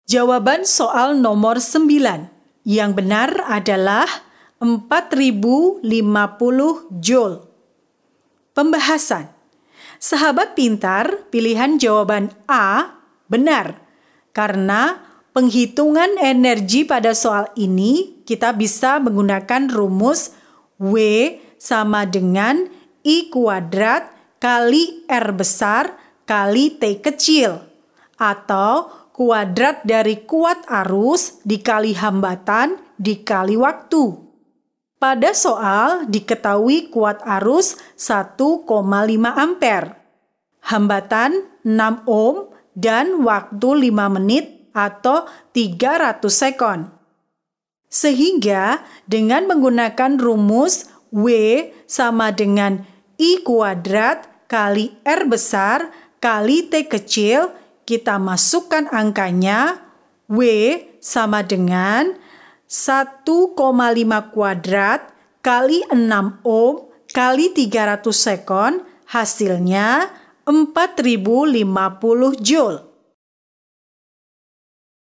Jawaban soal nomor 9 yang benar adalah 4050 Joule. Pembahasan. Sahabat pintar, pilihan jawaban A benar. Karena penghitungan energi pada soal ini kita bisa menggunakan rumus W sama dengan I kuadrat kali R besar kali T kecil. Atau kuadrat dari kuat arus dikali hambatan dikali waktu. Pada soal diketahui kuat arus 1,5 ampere, hambatan 6 ohm, dan waktu 5 menit atau 300 sekon. Sehingga dengan menggunakan rumus W sama dengan I kuadrat kali R besar kali T kecil, kita masukkan angkanya W sama dengan 1,5 kuadrat kali 6 ohm kali 300 sekon, hasilnya 4050 Joule.